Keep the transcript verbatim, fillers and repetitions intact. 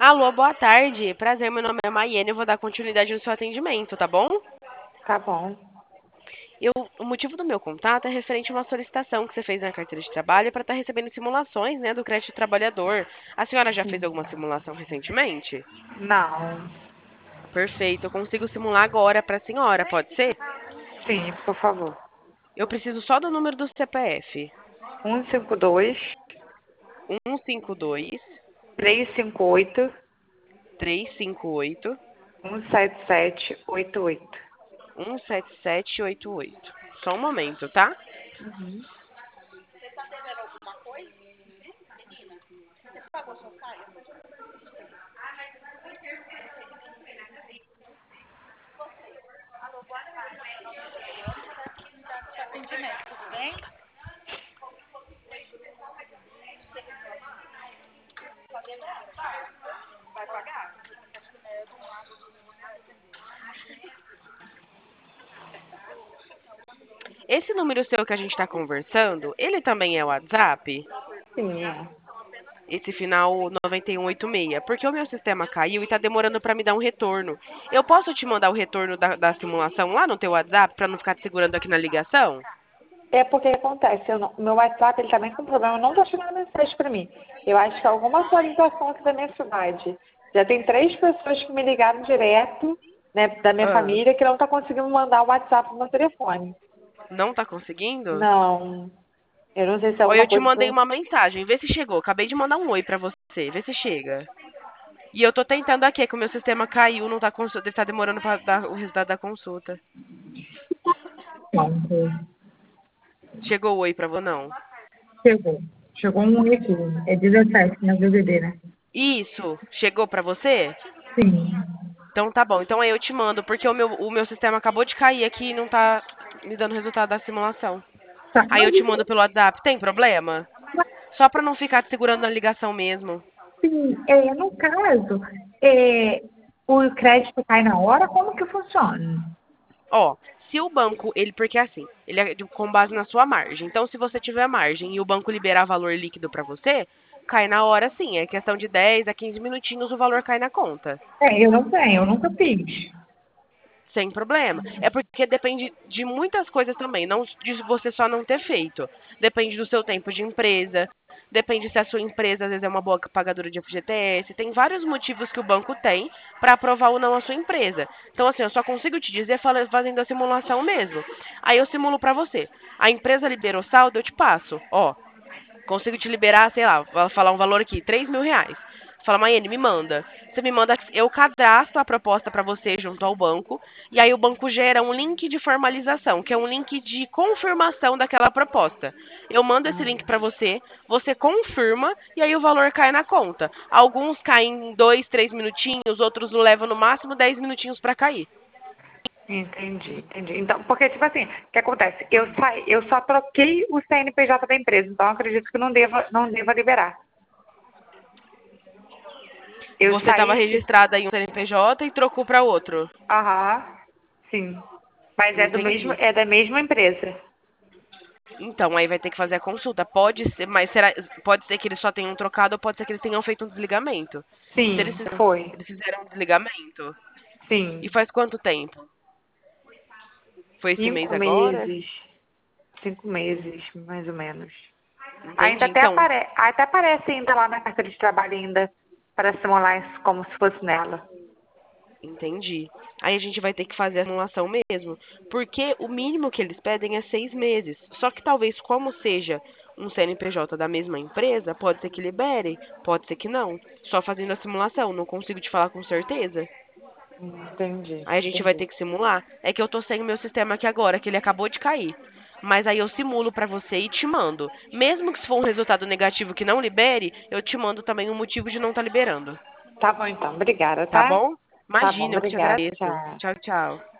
Alô, boa tarde. Prazer, meu nome é Maiane. Eu vou dar continuidade no seu atendimento, tá bom? Tá bom. Eu, o motivo do meu contato é referente a uma solicitação que você fez na carteira de trabalho para estar recebendo simulações, né, do crédito trabalhador. A senhora já fez alguma simulação recentemente? Não. Perfeito. Eu consigo simular agora para a senhora, pode ser? Sim, por favor. Eu preciso só do número do C P F. Um cinco dois, um cinco dois, três cinco oito, três cinco oito, um sete sete oito oito. um sete sete oito oito. Só um momento, tá? Uhum. Atendimento, tudo bem? Vai pagar? É, do lado do vai atender. Esse número seu que a gente está conversando, ele também é o WhatsApp? Sim, é. Esse final noventa e um oitenta e seis, porque o meu sistema caiu e está demorando para me dar um retorno. Eu posso te mandar o retorno da, da simulação lá no teu WhatsApp para não ficar te segurando aqui na ligação? É porque acontece, eu não- meu WhatsApp ele tá bem com problema, não tá chegando mensagem pra mim. Eu acho que é alguma atualização aqui da minha cidade. Já tem três pessoas que me ligaram direto, né, da minha Ah, família, que não tá conseguindo mandar o WhatsApp no meu telefone. não tá conseguindo? Não, eu não sei se é Ou eu alguma te mandei coisa. uma mensagem, vê se chegou. Acabei de mandar um oi para você, vê se chega. E eu tô tentando aqui, que o meu sistema caiu, não tá, consu- tá demorando para dar o resultado da consulta. Pronto. Chegou o oi para você, não? Chegou. Chegou um aqui. É dezessete na B B B, né? Isso, chegou para você? Sim. Então tá bom. Então aí eu te mando, porque o meu, o meu sistema acabou de cair aqui e não tá me dando resultado da simulação. Tá, Aí mas eu te mando pelo WhatsApp. Tem problema? Só pra não ficar te segurando na ligação mesmo. assim, é, no caso, é, o crédito cai na hora, como que funciona? Ó, se o banco, ele, porque assim, ele é de- com base na sua margem. Então, se você tiver margem e o banco liberar valor líquido pra você, cai na hora sim. É questão de dez a quinze minutinhos o valor cai na conta. É, eu não tenho, eu nunca fiz. Sem problema. É porque depende de muitas coisas também, não de você só não ter feito. Depende do seu tempo de empresa, depende se a sua empresa às vezes é uma boa pagadora de F G T S. Tem vários motivos que o banco tem para aprovar ou não a sua empresa. Então, assim, eu só consigo te dizer fala- fazendo a simulação mesmo. Aí eu simulo para você. A empresa liberou saldo, eu te passo. Ó, consigo te liberar, sei lá, vou falar um valor aqui, três mil reais. Fala, Maiane, me manda. Você me manda, eu cadastro a proposta para você junto ao banco, e aí o banco gera um link de formalização, que é um link de confirmação daquela proposta. Eu mando esse link para você, você confirma, e aí o valor cai na conta. Alguns caem em dois, três minutinhos, outros levam no máximo dez minutinhos para cair. Entendi, entendi. Então, porque, tipo assim, o que acontece? Eu, saí, eu só troquei o C N P J da empresa, então eu acredito que não deva, não deva liberar. Eu Você estava saí, registrada em um C N P J e trocou para outro. aham, sim. Mas é do mesmo, Entendi. é da mesma empresa. Então, aí vai ter que fazer a consulta. Pode ser, mas será, pode ser que eles só tenham trocado ou pode ser que eles tenham feito um desligamento. Se eles, Sim, fiz- foi. eles fizeram um desligamento. E Sim. faz quanto tempo? Foi esse mês Cinco agora? meses. Cinco meses, mais ou menos. Ainda Entendi. até, Então, apare... até aparece ainda lá na carteira de trabalho ainda para simular isso como se fosse nela. entendi. Aí a gente vai ter que fazer a simulação mesmo. Porque o mínimo que eles pedem é seis meses. Só que talvez, como seja um C N P J da mesma empresa, pode ser que libere, pode ser que não. Só fazendo a simulação, não consigo te falar com certeza. Hum, Entendi, Aí a gente vai entendi. ter que simular. É que eu tô sem o meu sistema aqui agora, que ele acabou de cair. Mas aí eu simulo pra você e te mando. Mesmo que se for um resultado negativo que não libere, eu te mando também o motivo de não estar liberando. Tá bom então, obrigada, Tá tá? bom? Tá bom, Imagina, eu que te obrigada, agradeço. tchau. Tchau, tchau.